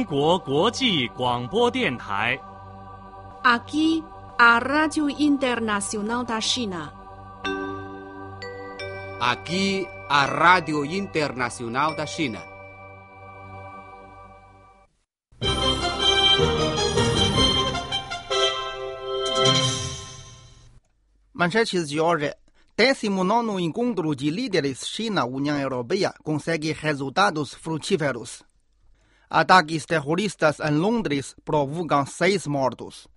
国国际广播电台。 Aqui a Rádio Internacional da China. Aqui a Rádio Internacional da China. Manchetes de hoje. 19º Encontro de Líderes China-União Europeia consegue resultados frutíferos. Ataques terroristas em Londres provocam 6 mortos.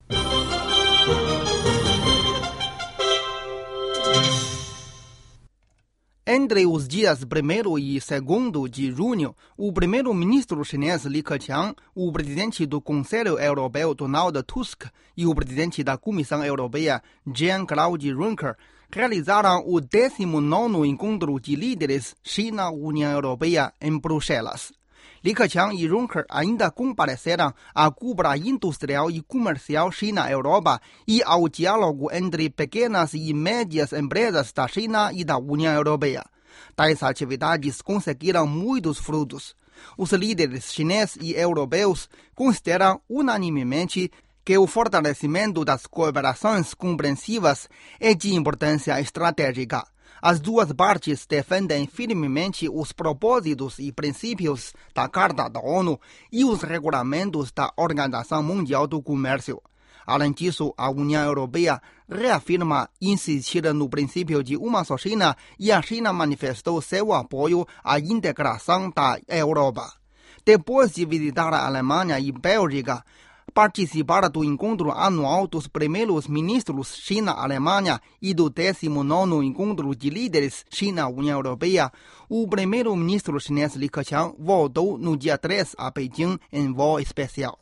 Entre os dias 1º e 2º de junho, o primeiro-ministro chinês Li Keqiang, o presidente do Conselho Europeu Donald Tusk e o presidente da Comissão Europeia Jean-Claude Juncker realizaram o 19º Encontro de Líderes China-União Europeia em Bruxelas. Li Keqiang e Juncker ainda compareceram à cúpula industrial e comercial China-Europa e ao diálogo entre pequenas e médias empresas da China e da União Europeia. Tais atividades conseguiram muitos frutos. Os líderes chineses e europeus consideram unanimemente que o fortalecimento das cooperações compreensivas é de importância estratégica. As duas partes defendem firmemente os propósitos e princípios da Carta da ONU e os regulamentos da Organização Mundial do Comércio. Além disso, a União Europeia reafirma insistir no princípio de uma só China e a China manifestou seu apoio à integração da Europa. Depois de visitar a Alemanha e Bélgica, participar do encontro anual dos primeiros ministros China-Alemanha e do 19º Encontro de Líderes China-União Europeia, o primeiro-ministro chinês Li Keqiang voltou no dia 3 a Beijing em voo especial.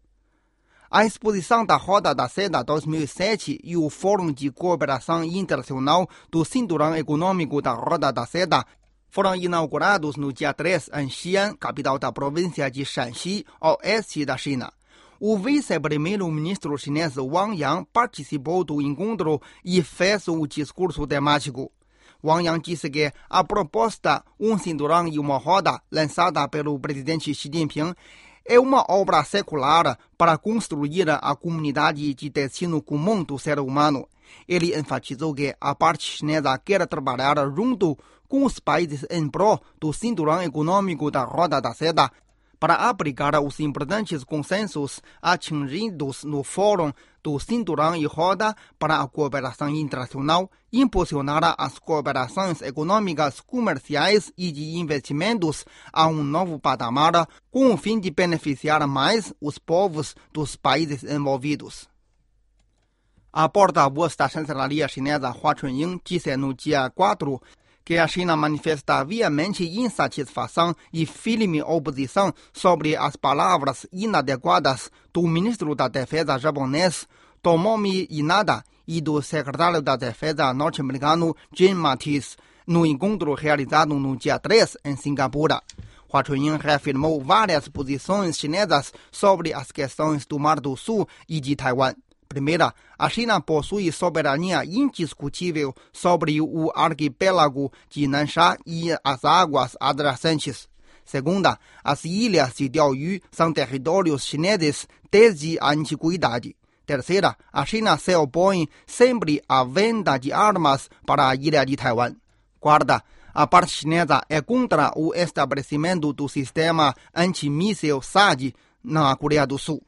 A exposição da Roda da Seda 2007 e o Fórum de Cooperação Internacional do Cinturão Econômico da Roda da Seda foram inaugurados no dia 3 em Xi'an, capital da província de Shanxi, oeste da China. O vice-primeiro-ministro chinês Wang Yang participou do encontro e fez o discurso temático. Wang Yang disse que a proposta Um Cinturão e uma Roda, lançada pelo presidente Xi Jinping, é uma obra secular para construir a comunidade de destino comum do ser humano. Ele enfatizou que a parte chinesa quer trabalhar junto com os países em prol do cinturão econômico da Roda da Seda, para aplicar os importantes consensos atingidos no Fórum do Cinturão e Roda para a cooperação internacional, impulsionar as cooperações econômicas, comerciais e de investimentos a um novo patamar, com o fim de beneficiar mais os povos dos países envolvidos. A porta-voz da chancelaria chinesa Hua Chunying disse no dia 4 que a China manifesta viamente insatisfação e firme oposição sobre as palavras inadequadas do ministro da Defesa japonês Tomomi Inada e do secretário da Defesa norte-americano Jim Mattis no encontro realizado no dia 3 em Singapura. Hua Chunying reafirmou várias posições chinesas sobre as questões do Mar do Sul e de Taiwan. Primeira, a China possui soberania indiscutível sobre o arquipélago de Nansha e as águas adjacentes. Segunda, as ilhas de Diaoyu são territórios chineses desde a antiguidade. Terceira, a China se opõe sempre à venda de armas para a ilha de Taiwan. Quarta, a parte chinesa é contra o estabelecimento do sistema antimíssil THAAD na Coreia do Sul.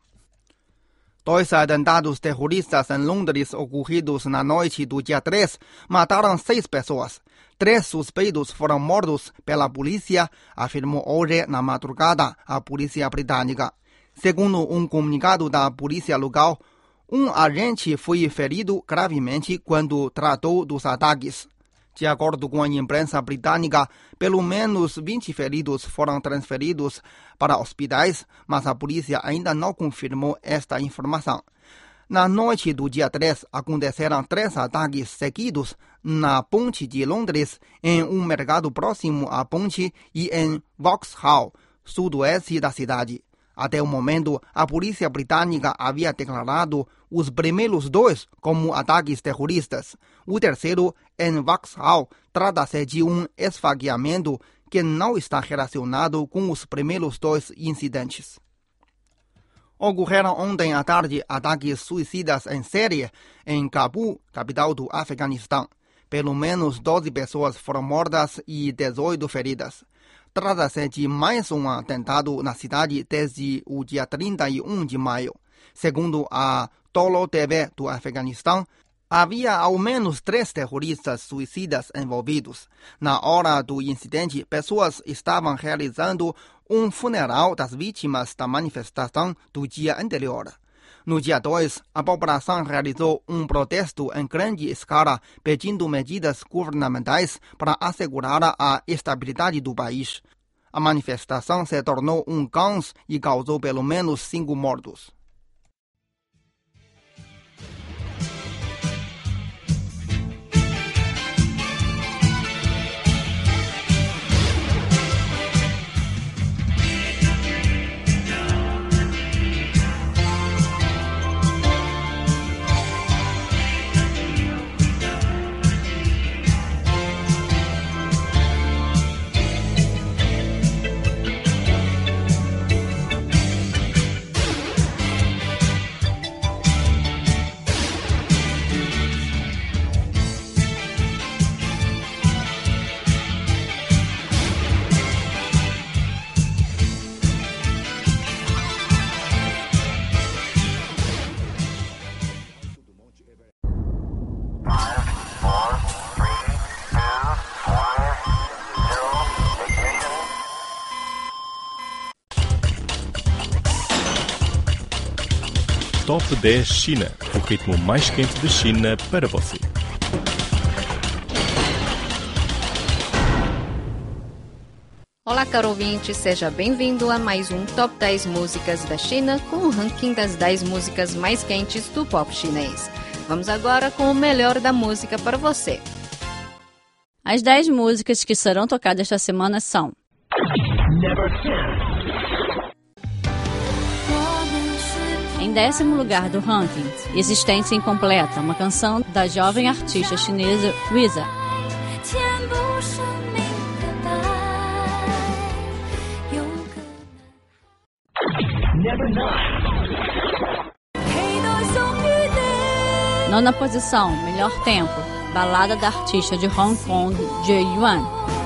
2 atentados terroristas em Londres ocorridos na noite do dia 3 mataram 6 pessoas. 3 suspeitos foram mortos pela polícia, afirmou hoje na madrugada a polícia britânica. Segundo um comunicado da polícia local, um agente foi ferido gravemente quando tratou dos ataques. De acordo com a imprensa britânica, pelo menos 20 feridos foram transferidos para hospitais, mas a polícia ainda não confirmou esta informação. Na noite do dia 3, aconteceram 3 ataques seguidos na ponte de Londres, em um mercado próximo à ponte e em Vauxhall, sudoeste da cidade. Até o momento, a polícia britânica havia declarado os primeiros 2 como ataques terroristas. O terceiro, em Vauxhall, trata-se de um esfaqueamento que não está relacionado com os primeiros 2 incidentes. Ocorreram ontem à tarde ataques suicidas em série em Cabul, capital do Afeganistão. Pelo menos 12 pessoas foram mortas e 18 feridas. Trata-se de mais um atentado na cidade desde o dia 31 de maio. Segundo a Tolo TV do Afeganistão, havia ao menos 3 terroristas suicidas envolvidos. Na hora do incidente, pessoas estavam realizando um funeral das vítimas da manifestação do dia anterior. No dia 2, a população realizou um protesto em grande escala pedindo medidas governamentais para assegurar a estabilidade do país. A manifestação se tornou um caos e causou pelo menos 5 mortos. Top 10 China, o ritmo mais quente da China para você. Olá, caro ouvinte, seja bem-vindo a mais um Top 10 Músicas da China com o ranking das 10 músicas mais quentes do pop chinês. Vamos agora com o melhor da música para você. As 10 músicas que serão tocadas esta semana são: em 10º lugar do ranking, Existência Incompleta, uma canção da jovem artista chinesa Wiza. Nona posição, Melhor Tempo, balada da artista de Hong Kong, Jay Yuan.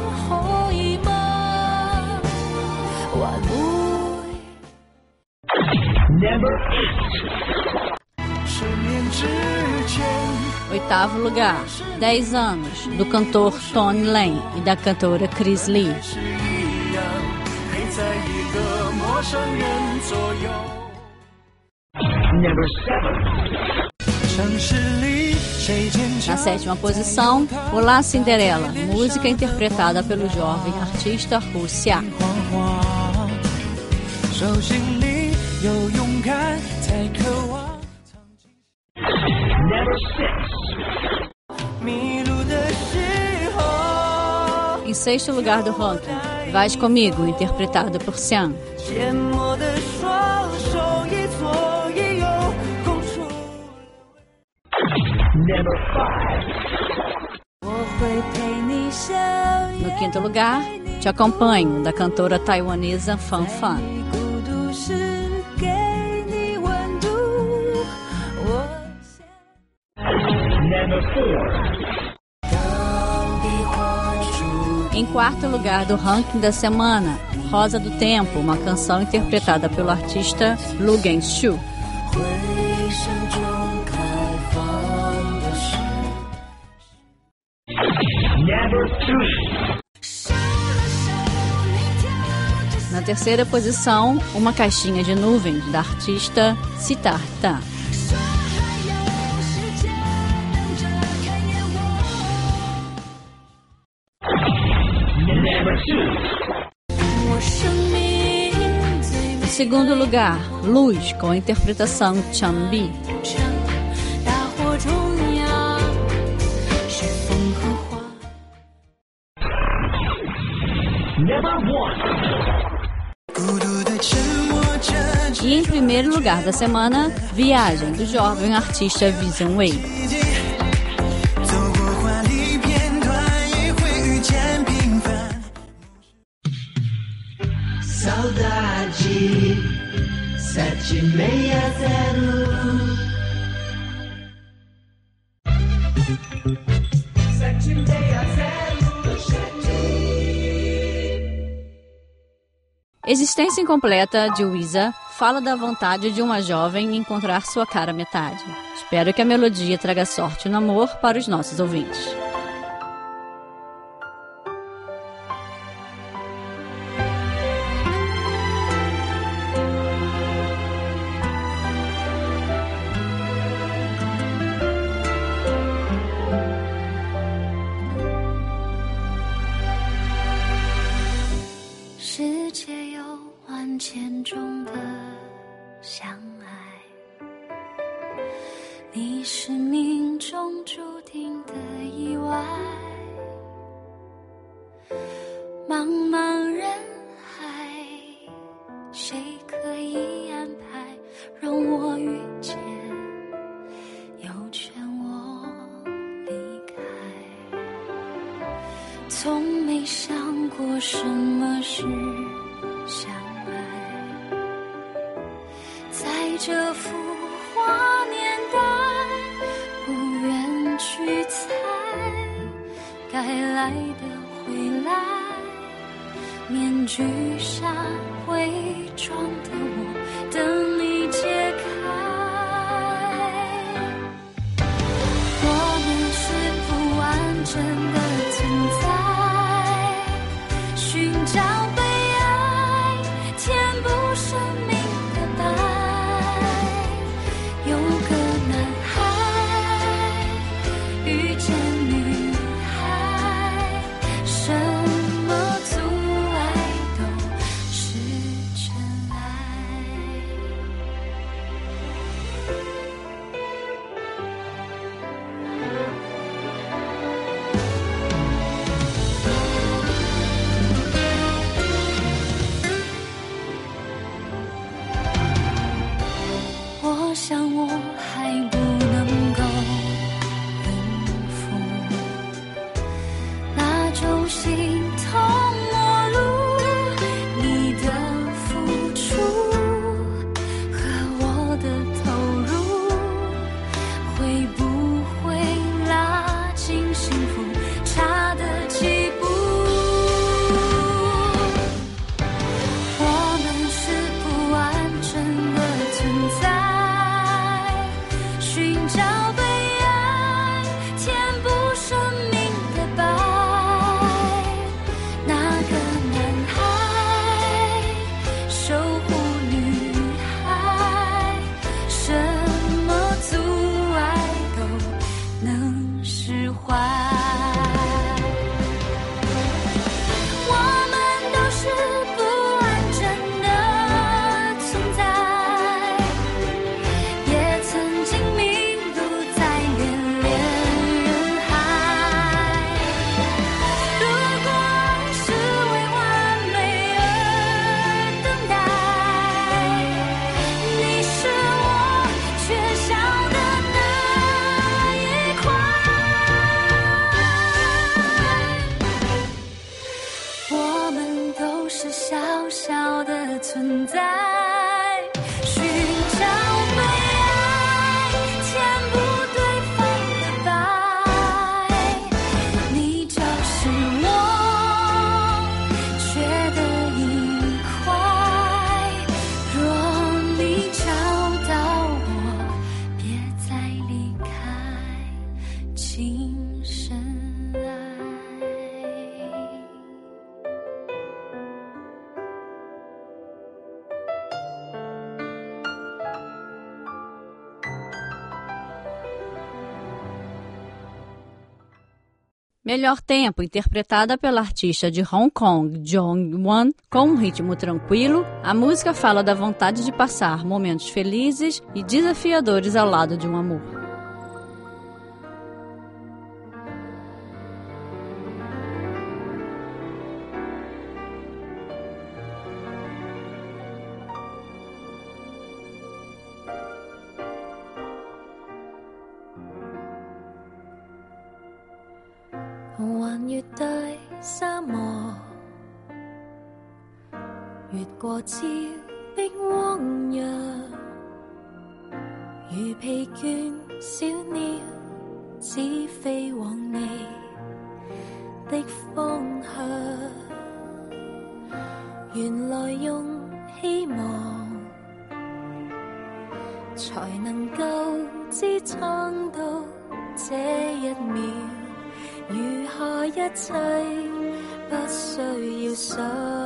Oitavo lugar, 10 anos, do cantor Tony Lane e da cantora Chris Lee. Na 7ª posição, Olá Cinderela, música interpretada pelo jovem artista Hu Xia. Em 6º lugar do ranking, Vais Comigo, interpretado por Xiang. No 5º lugar, Te Acompanho, da cantora taiwanesa Fan Fan. Em 4º lugar do ranking da semana, Rosa do Tempo, uma canção interpretada pelo artista Lu Genshu. Na 3ª posição, Uma Caixinha de Nuvens, da artista Siddhartha. Em 2º lugar, Luz, com a interpretação Chanbi. E em 1º lugar da semana, Viagem, do jovem artista Vision Wei. Existência Incompleta, de Weezer, fala da vontade de uma jovem em encontrar sua cara metade. Espero que a melodia traga sorte no amor para os nossos ouvintes. 千中的相爱，你是命中注定的意外。茫茫人海，谁可以安排让我遇见，又劝我离开？从没想过什么是相爱，在这浮华年代，不愿去猜，该来的会来，面具下伪装的我，等你揭开。我们是不完整的存在，寻找被爱填补生命的白。有个男孩遇见女孩，什么阻碍都是真爱。我想我还不能够应付那种心痛陌路，你的付出和我的投入，会不会拉近幸福差的几步？我们是不完整的存在，寻找被爱填补生命的白。那个男孩守护女孩，什么阻碍都能释怀。我们都是不完整的存在，也曾经迷路在恋恋人海。如果爱是为完美而等待，你是我缺少的那一块。我们都是小小的存在，寻找被爱填补对方的白。你就是我缺的一块，若你找到我，别再离开，今生爱。 Melhor Tempo, interpretada pela artista de Hong Kong, Jong-won, com um ritmo tranquilo, a música fala da vontade de passar momentos felizes e desafiadores ao lado de um amor. Hồng 橫越對沙漠，越過峭壁汪洋， 如疲倦小鳥只飛往你的方向，原來用希望才能夠支撐到這一秒，餘下一切不需要想，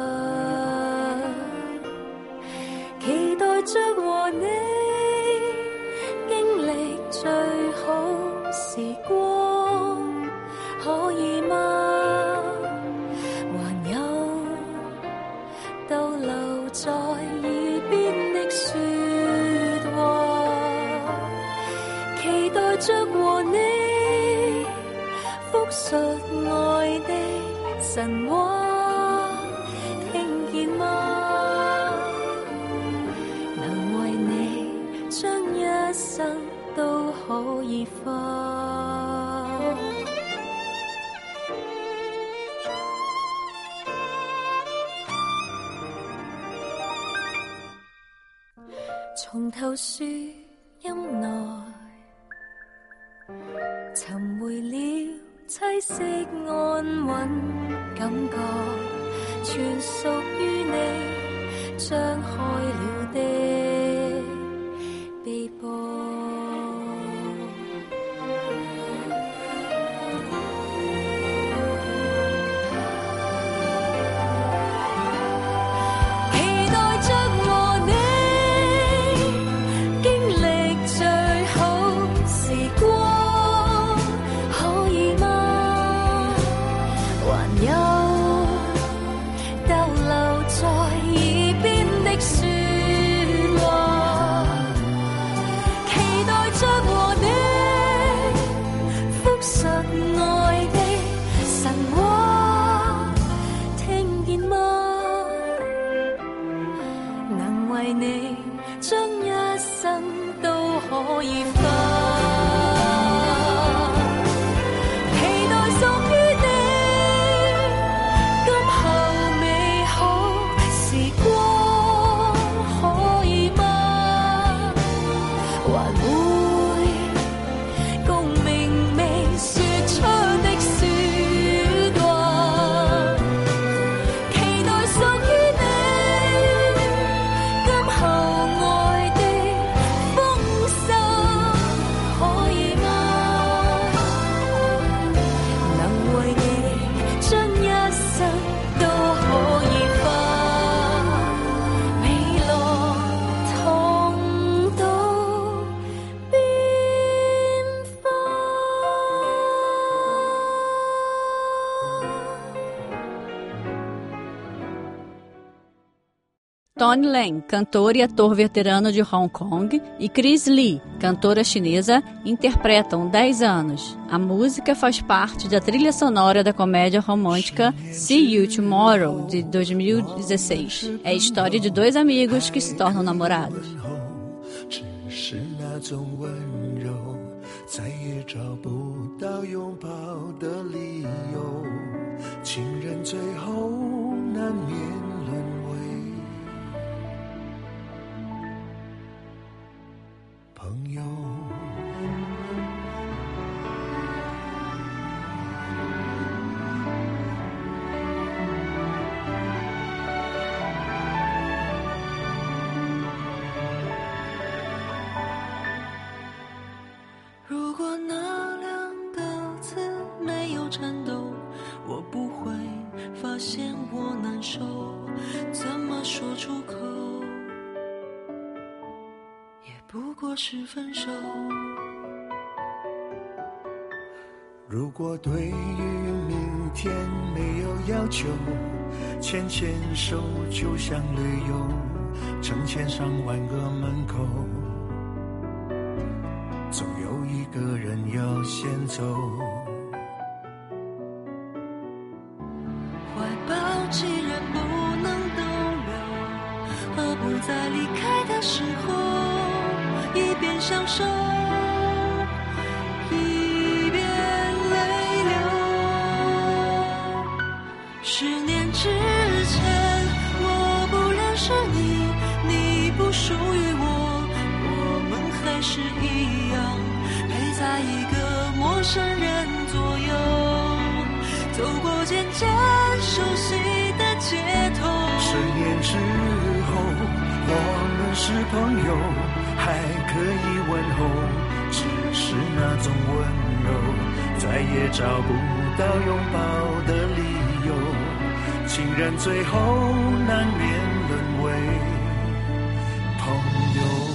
期待着和你經歷最好時光，可以嗎？還有逗留在耳邊的說話，期待着和你複述愛的神話，聽見嗎？能為你將一生都可以花。從頭樹蔭內尋回了棲息安穩感覺，全屬於你張開了的臂膊。 Tony Leng, cantor e ator veterano de Hong Kong, e Chris Lee, cantora chinesa, interpretam 10 anos. A música faz parte da trilha sonora da comédia romântica See You Tomorrow, de 2016. É a história de 2 amigos que se tornam namorados. 是分手。如果对于明天没有要求，牵牵手就像旅游，成千上万个门口，总有一个人要先走。 怀抱既然不能逗留，何不在离开的时候一边享受一边泪流。10年之前我不认识你，你不属于我，我们还是一在一个陌生人左右，走过渐渐熟悉的街头。 10年之后，我们是朋友，还可以问候，只是那种温柔再也找不到拥抱的理由，情人最后难免沦为朋友。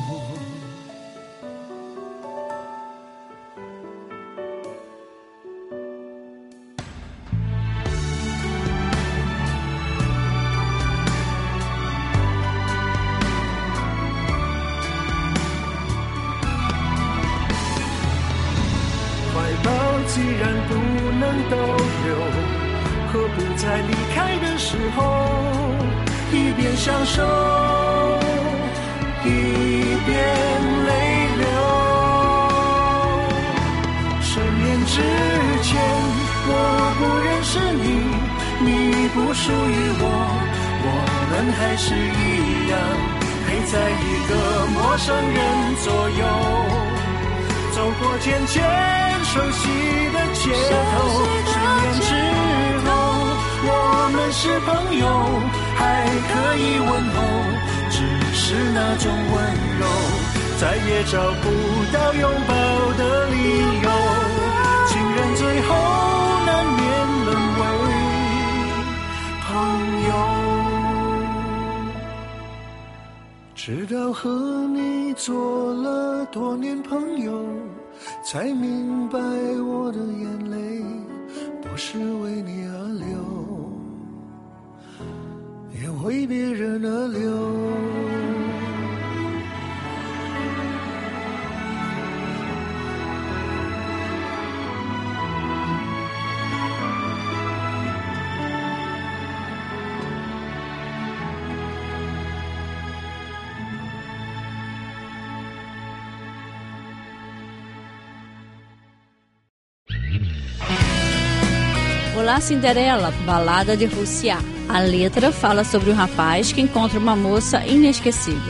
既然不能逗留，何不在离开的时候一边享受一边泪流。10年之前我不认识你，你不属于我，我们还是一样陪在一个陌生人左右，走过渐渐熟悉的街头。10年之后我们是朋友，还可以问候，只是那种温柔再也找不到拥抱的理由，情人最后难免沦为朋友。直到和你做了多年朋友，才明白我的眼泪不是为你而流，也为别人而流。 Olá, Cinderela, balada de Rusia. A letra fala sobre um rapaz que encontra uma moça inesquecível.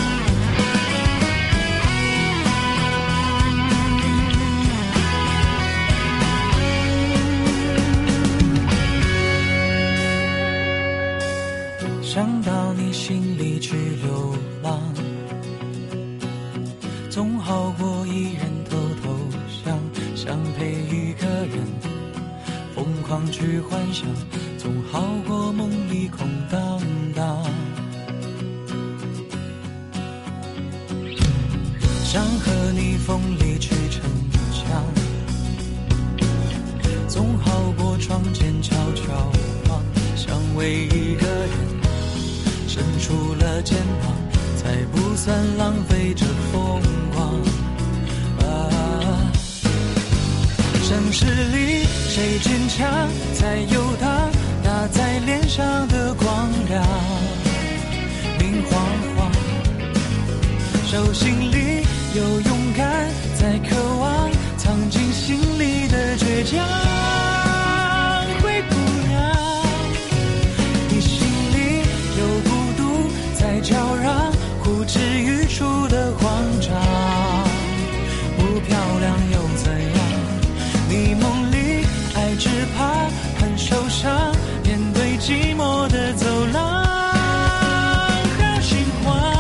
想到你心里去流浪，总好过一人偷偷想陪一个人疯狂去幻想，总好过梦里空荡荡。想和你风里去逞强，总好过窗前悄悄望，想为一个人伸出了肩膀，才不算浪费这风光。城市里谁坚强才游荡，打在脸上的光亮明晃晃，手心里有勇敢在渴望，藏进心里的倔强。灰姑娘，你心里有孤独在叫嚷，呼之欲出的慌张，不漂亮又怎样，你梦里爱只怕很受伤，面对寂寞的走廊和心慌。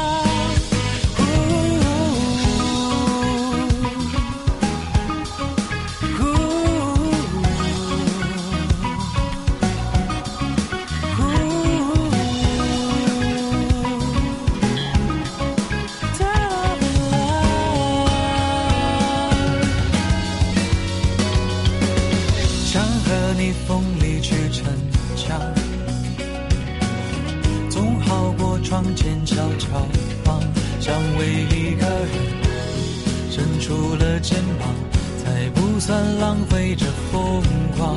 想和你风里去逞强，总好过窗前悄悄望，想为一个人伸出了肩膀，才不算浪费这风光。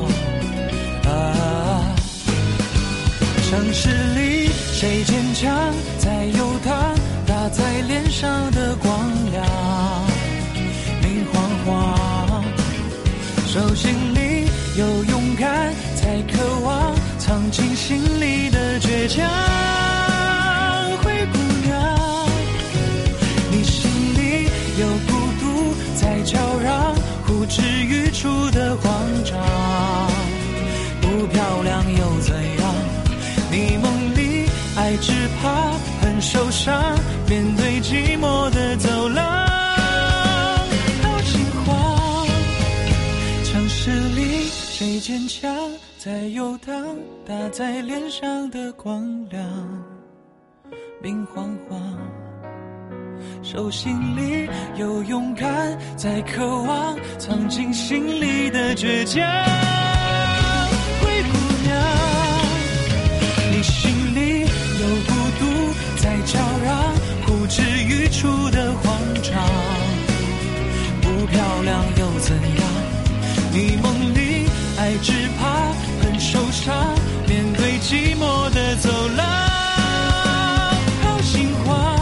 城市里谁坚强在游荡，打在脸上的光亮明晃晃，手心里有勇敢才渴望，藏进心里的倔强。灰姑娘，你心里有孤独在叫让呼之欲出的慌张。不漂亮又怎样？你梦里爱只怕很受伤，面对寂寞的走廊。好情话，城市里谁坚强在游荡，打在脸上的光亮明晃晃，手心里有勇敢在渴望，藏进心里的倔强。灰姑娘，你心里有孤独在叫嚷，呼之欲出的慌张。不漂亮又怎样？你梦里爱只怕很受伤，面对寂寞的走廊。好心话，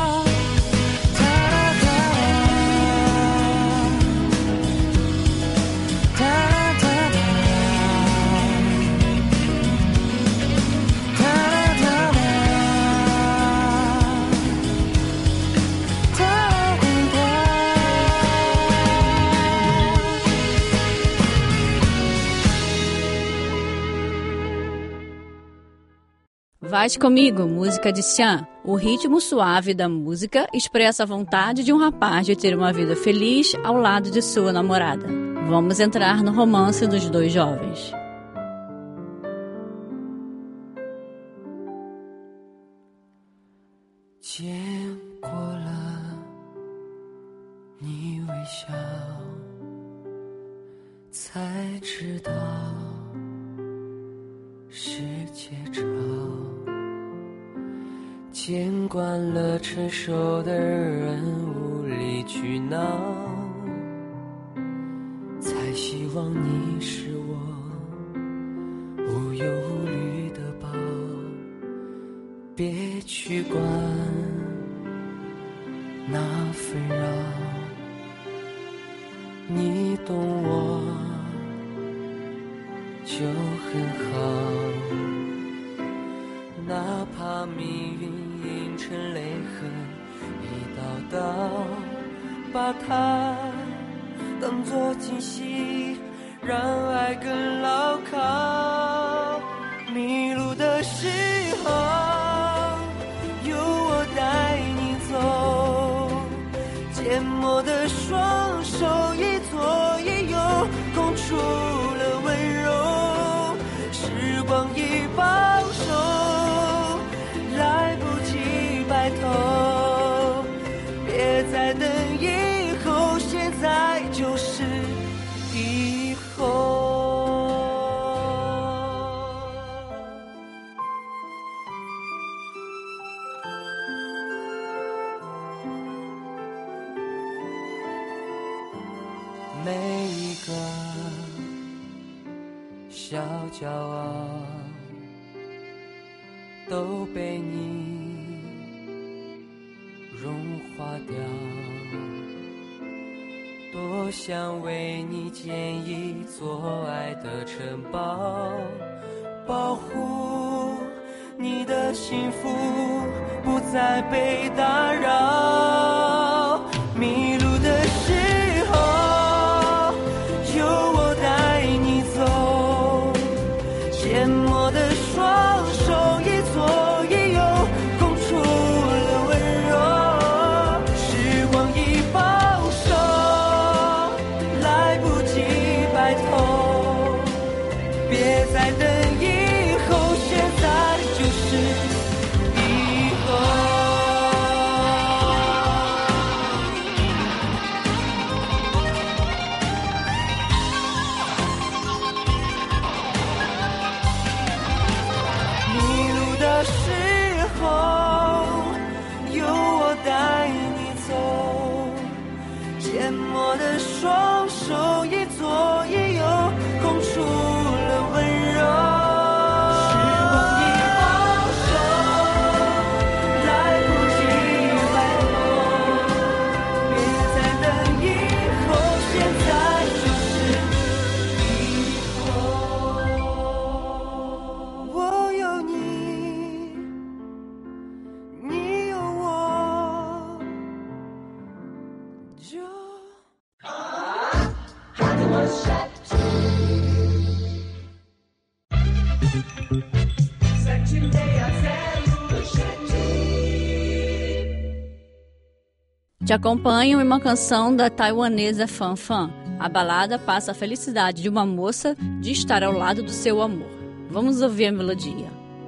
Vais Comigo, música de Xian. O ritmo suave da música expressa a vontade de um rapaz de ter uma vida feliz ao lado de sua namorada. Vamos entrar no romance dos dois jovens. 见过了你微笑，才知道世界吵。见惯了成熟的人无理取闹，才希望你是我无忧无虑的宝。别去管那纷扰，你懂我就很好。哪怕命运阴沉泪痕一道道，把它当作惊喜，让爱更牢靠。迷路的时候有我带你走，缄默的双手一左一右，空出了温柔。时光一保守，来不及白头，别再等以后，现在就是以后。每一个小骄傲都被你融化掉，多想为你建一座爱的城堡，保护你的幸福不再被打扰。迷路的时候有我带你走，缄默的双手一左一右，空出了温柔。时光一保守，来不及白头，别再等以后，现在就是以后。迷路的时候有我带你走，缄默的双手一左一右， Te acompanham em uma canção da taiwanesa Fan Fan. A balada passa a felicidade de uma moça de estar ao lado do seu amor. Vamos ouvir a melodia.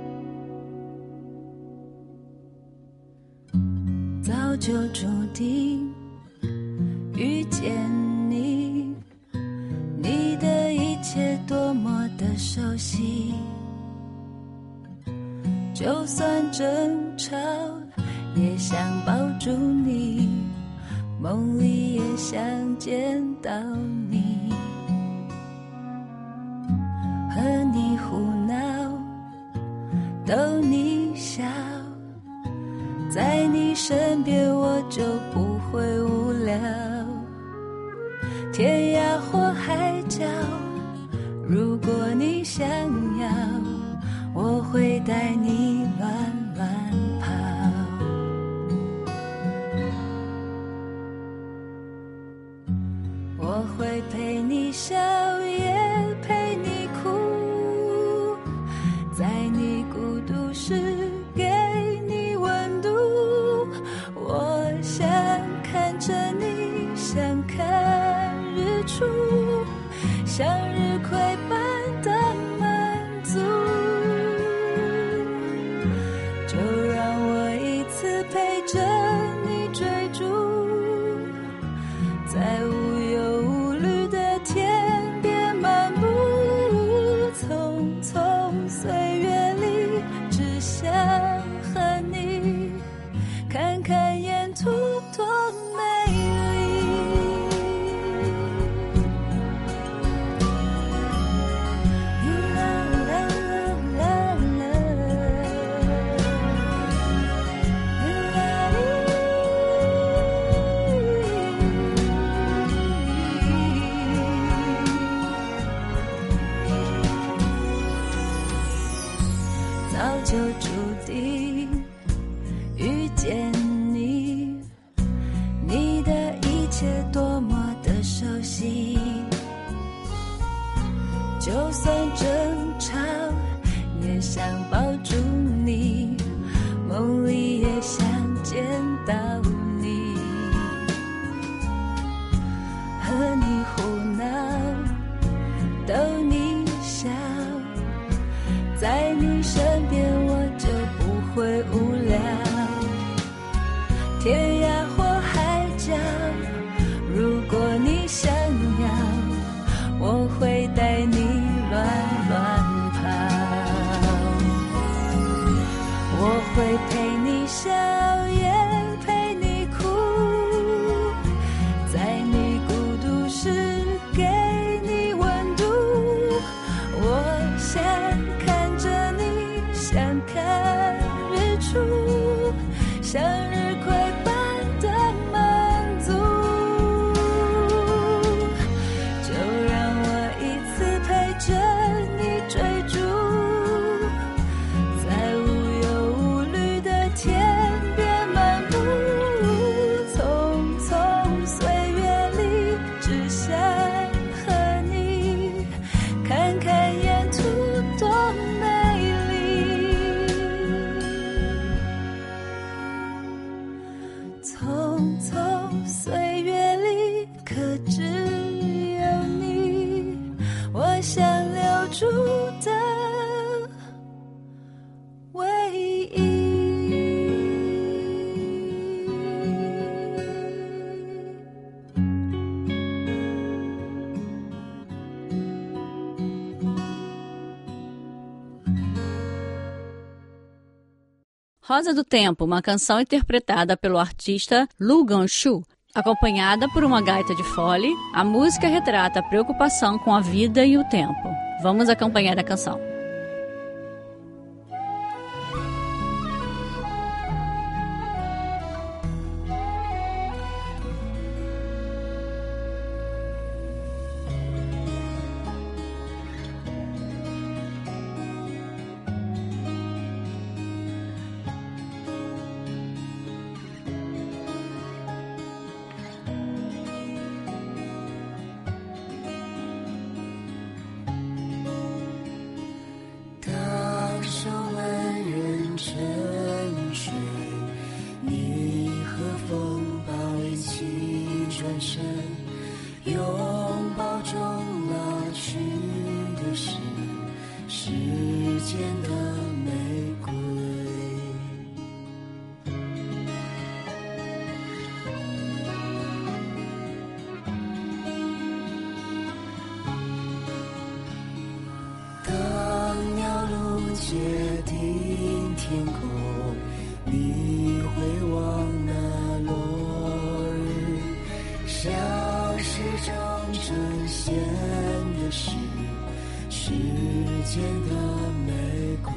早就注定遇见你，你的一切多么的熟悉，就算争吵也想抱住你，梦里也想见到你，和你胡闹逗你笑，在你身边我就不会无聊，天涯或海角，如果你想要，我会带你乱乱跑，我会陪你笑也陪你哭，在你孤独时给你温度，我想看着你，想看日出，向日葵般的满足，就让我一次陪着你追逐，在无忧无虑的天边漫步，匆匆岁月里只想和你看看沿途多美丽，啦啦啦啦早就注定遇见你，你的一切多么的熟悉，就算争吵也想抱住你，梦里也想见到你，和你胡闹逗你笑，在你身边我就不会无聊，天涯或海角，如果你想要，我会带你乱乱跑，我会陪你笑也陪你哭，在你孤独时给你温度，我想看着你，想看日出，向日葵般的满足，就让我一次陪着你追逐，在无忧无虑的天边漫步，匆匆岁月里只想和你看看沿途多美丽，匆匆岁月里可只有你，我想留住的唯一。 Rosa do Tempo, uma canção interpretada pelo artista Lu Ganshu. Acompanhada por uma gaita de fole, a música retrata a preocupação com a vida e o tempo. Vamos acompanhar a canção. 呈现的是世间的玫瑰。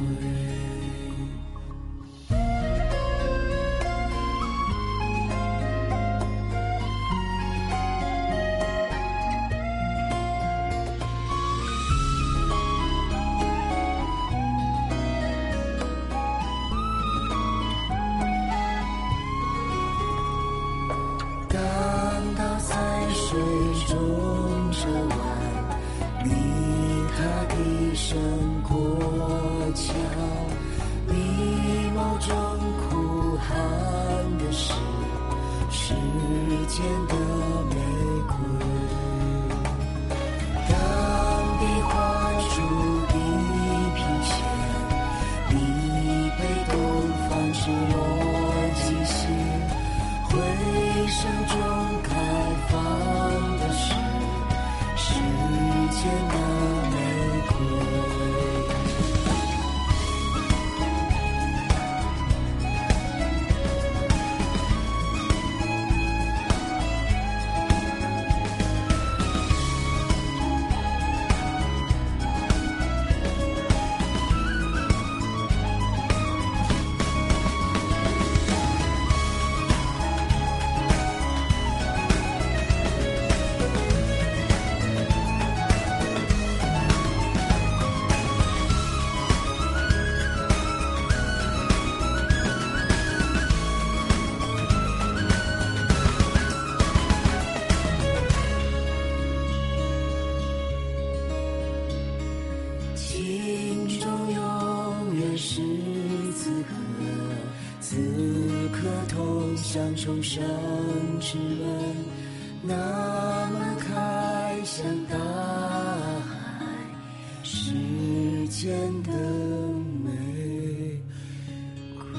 重生之门，那么开向大海，世间的玫瑰。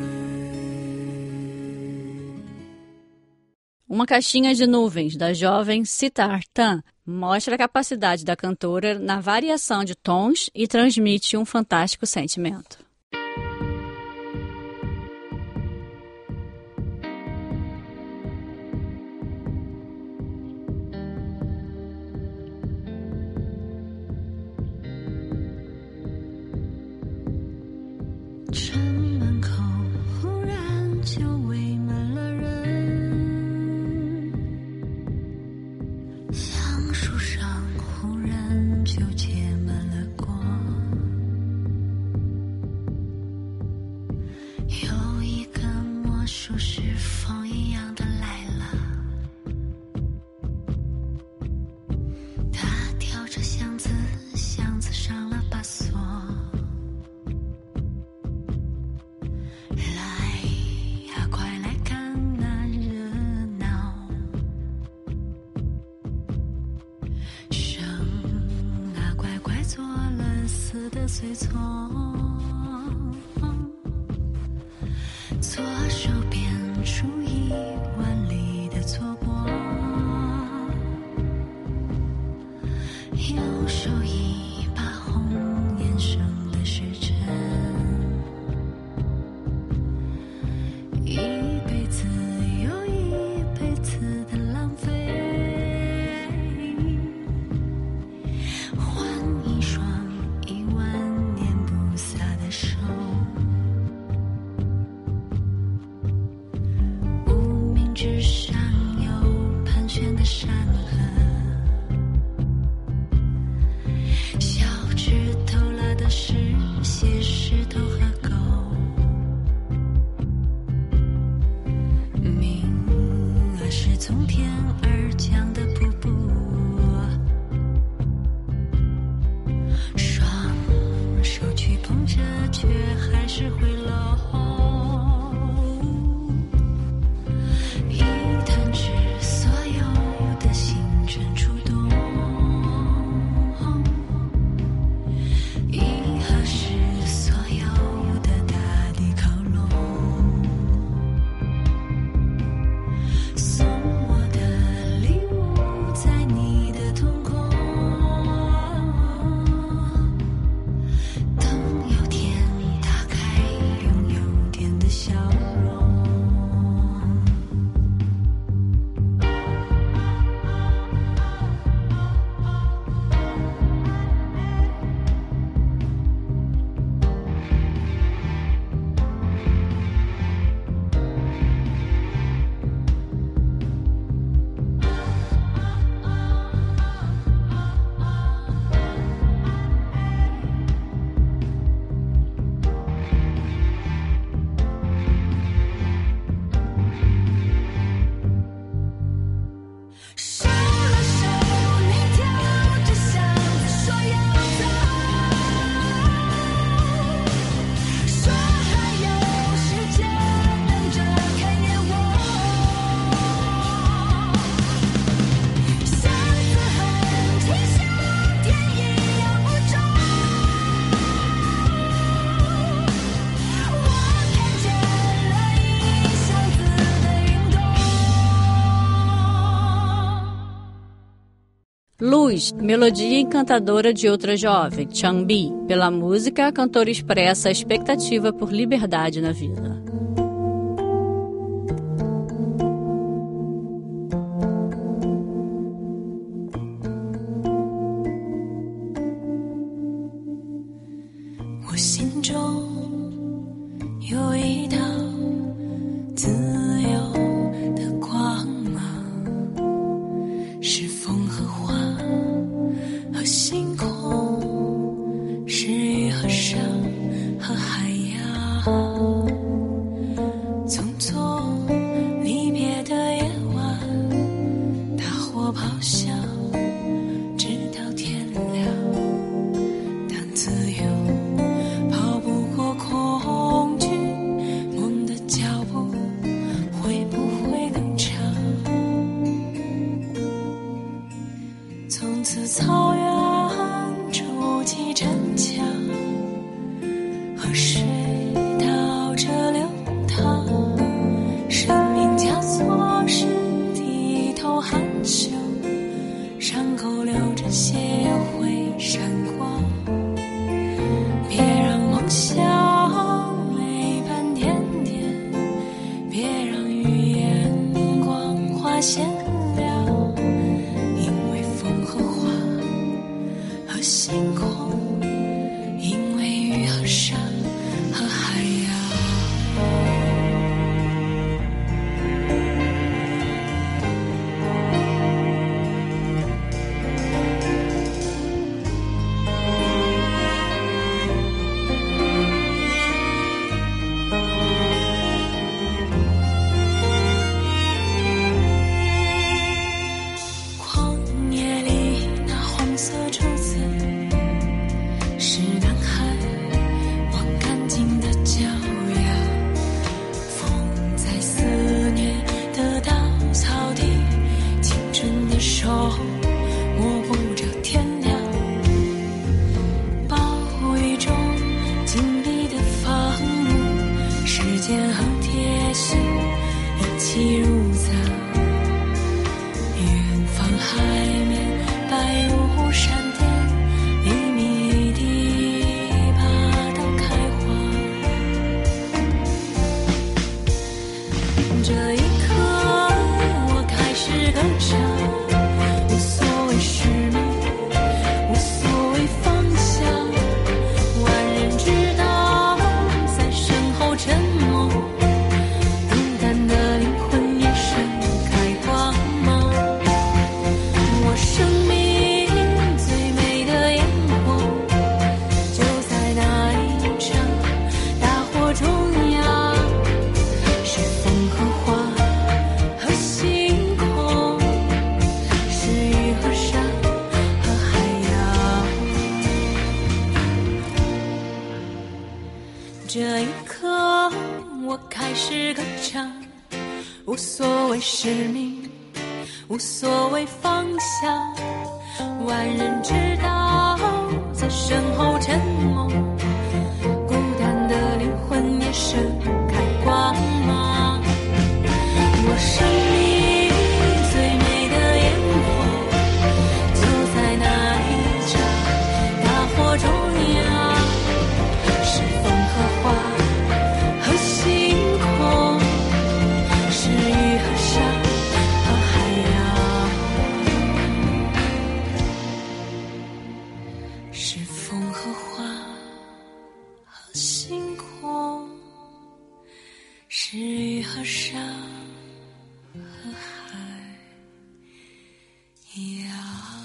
Uma caixinha de nuvens da jovem Sitar Tan mostra a capacidade da cantora na variação de tons e transmite um fantástico sentimento. Luz, melodia encantadora de outra jovem, Changbin. Pela música, a cantora expressa a expectativa por liberdade na vida. 这一刻，我开始歌唱，无所谓使命，无所谓方向。万人知道，在身后沉默，孤单的灵魂也盛开光芒。我生命最美的烟火，就在那一场大火中央。是风和花和星空，是雨和沙和海洋，是风和花和星空，是雨和沙和海洋。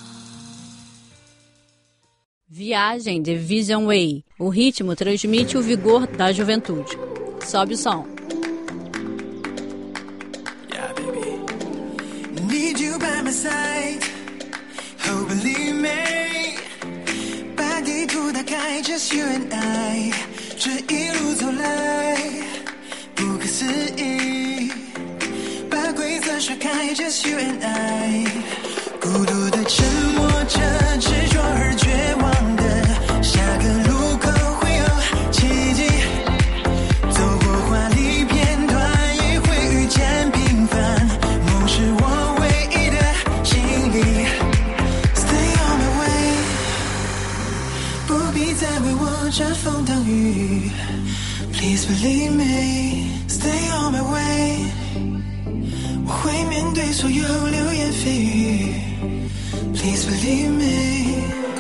Viagem de Vision Way. O ritmo transmite o vigor da juventude. Sobe o som. Yeah, baby. Need you by my side. Oh, believe me. 把地图打开 ，Just you and I。这一路走来，不可思议。把规则甩开 ，Just you and I。孤独的沉默着，执着而绝望的，下个路口会有奇迹。走过华丽片段，也会遇见平凡。梦是我唯一的经历。 我遮风挡雨 Please believe me Stay on my way 我会面对所有流言蜚语 Please believe me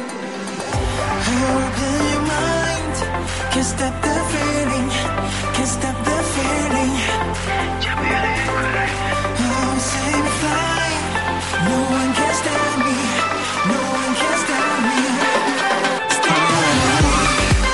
Open your mind Can't stop the feeling Can't stop the feeling 脚步越来越快 Oh say me fly No one can stop me No one can stop me Stay on my way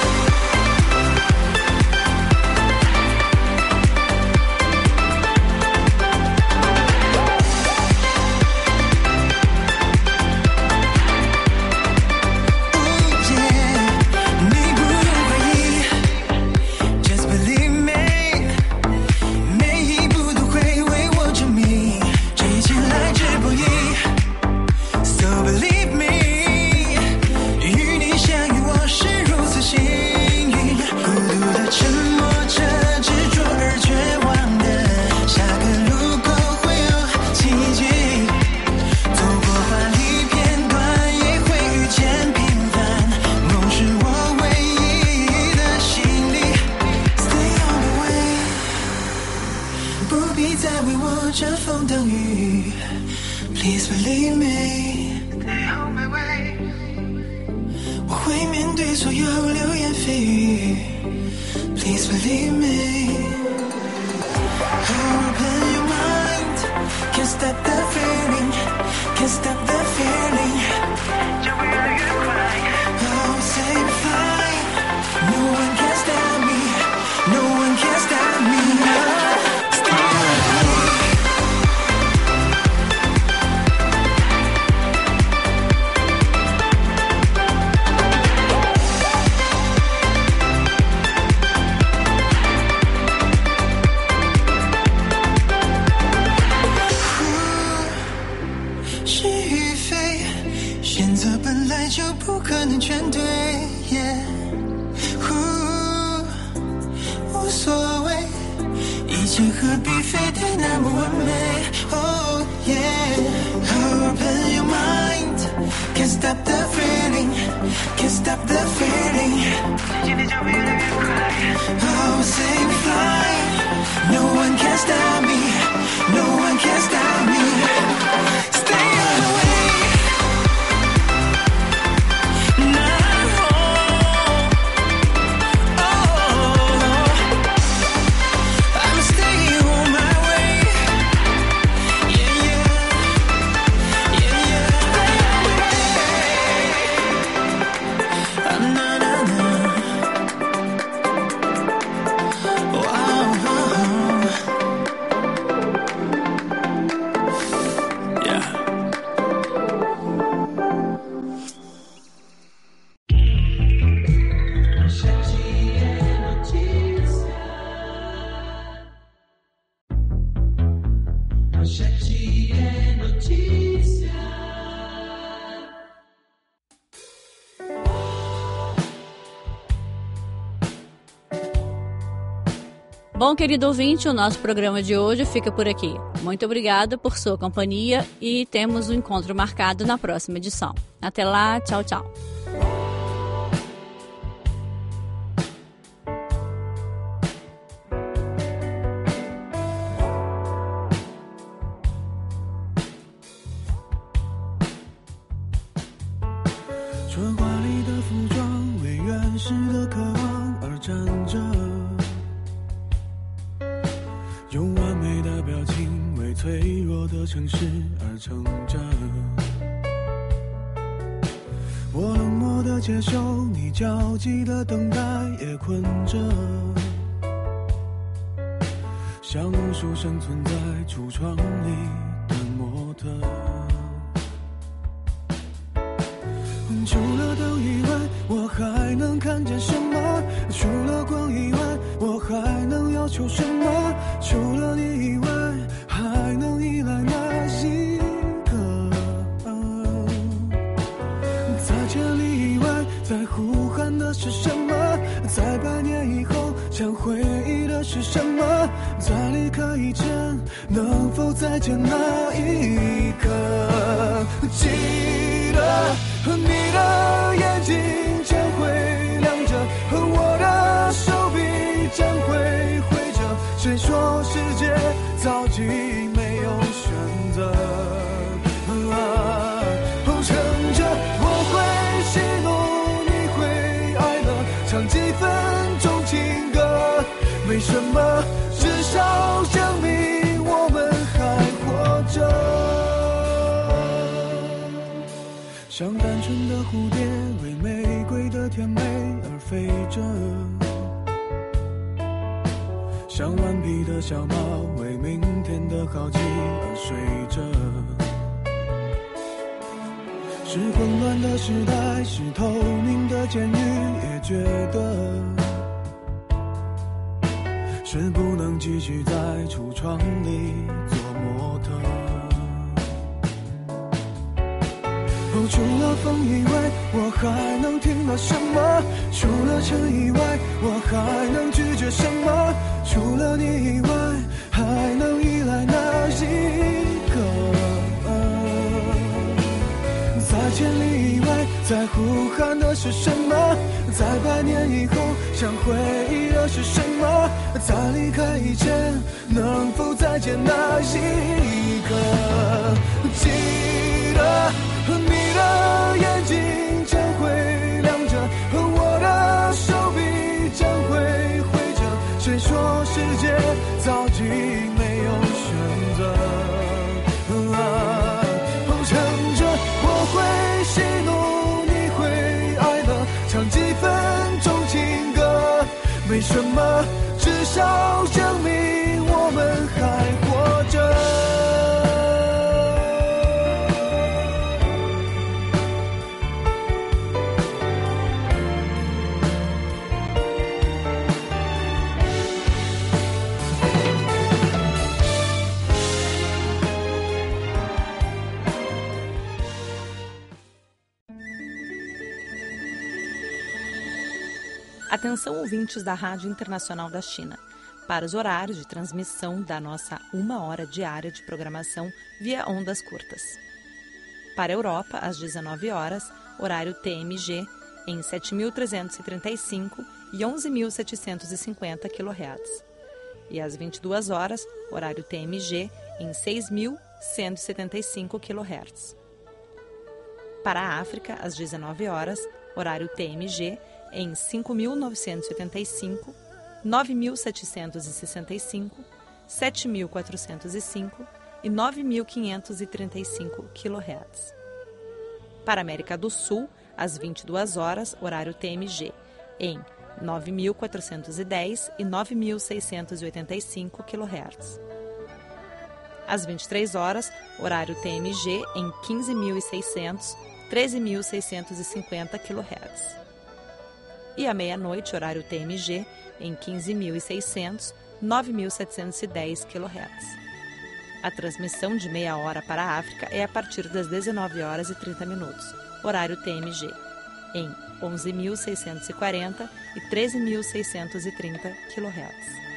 Please believe me Stay on my way 我会面对所有流言蜚语 Please believe me Open your mind Can't stop the feeling Can't stop the feeling 脚步越来越快 Oh say me fly No one can stop me No one can stop me Stay on my way就不可能全对 yeah. 无所谓一切何必非得那么完美 Oh yeah Open your mind Can't stop the feeling Can't stop the feeling 今天脚步越来越快 Oh say me fly No one can stop me No one can stop me Stay on the way Bom, querido ouvinte, o nosso programa de hoje fica por aqui. Muito obrigada por sua companhia e temos um encontro marcado na próxima edição. Até lá, tchau, tchau. 春华里的服装为原始的渴望而站着，用完美的表情为脆弱的城市而撑着。我冷漠的接受你焦急的等待，也困着，像无数生存在橱窗里的模特。除了灯以外，我还能看见什么？除了光以外，我还能要求什么？除了你以外，还能依赖哪一个？在千里以外，在呼喊的是什么？在百年以后，想回忆的是什么？在离开以前，能否再见那一刻？记得。你的眼睛将会亮着， 际没有选择。乘着我会喜怒，你会哀乐，唱几分钟情歌，没什么，至少证明我们还活着。像单纯的蝴蝶，为玫瑰的甜美而飞着，像顽皮的小猫，为明天的好奇而睡着。是混乱的时代，是透明的监狱，也觉得是不能继续在橱窗里做模特。除了风以外，我还能听到什么？除了尘以外，我还能拒绝什么？除了你以外，还能依赖哪一个？在千里以外，在呼喊的是什么？在百年以后，想回忆的是什么？在离开以前，能否再见那一个？记得你的眼睛将会亮着，我的手臂将会挥着。谁说世界早已没有选择？乘着我会喜怒，你会哀乐，唱几分钟情歌，没什么，至少证明我们还活着。 Atenção, ouvintes da Rádio Internacional da China, para os horários de transmissão da nossa 1 hora diária de programação via ondas curtas. Para a Europa, às 19 horas, horário TMG, em 7.335 e 11.750 kHz. E às 22 horas, horário TMG, em 6.175 kHz. Para a África, às 19 horas, horário TMG, em 5.985, 9.765, 7.405 e 9.535 kHz. Para a América do Sul, às 22 horas, horário TMG, em 9.410 e 9.685 kHz. Às 23 horas, horário TMG, em 15.600, 13.650 kHz. E à meia-noite, horário TMG, em 15.600, 9.710 kHz. A transmissão de meia hora para a África é a partir das 19 horas e 30 minutos, horário TMG, em 11.640 e 13.630 kHz.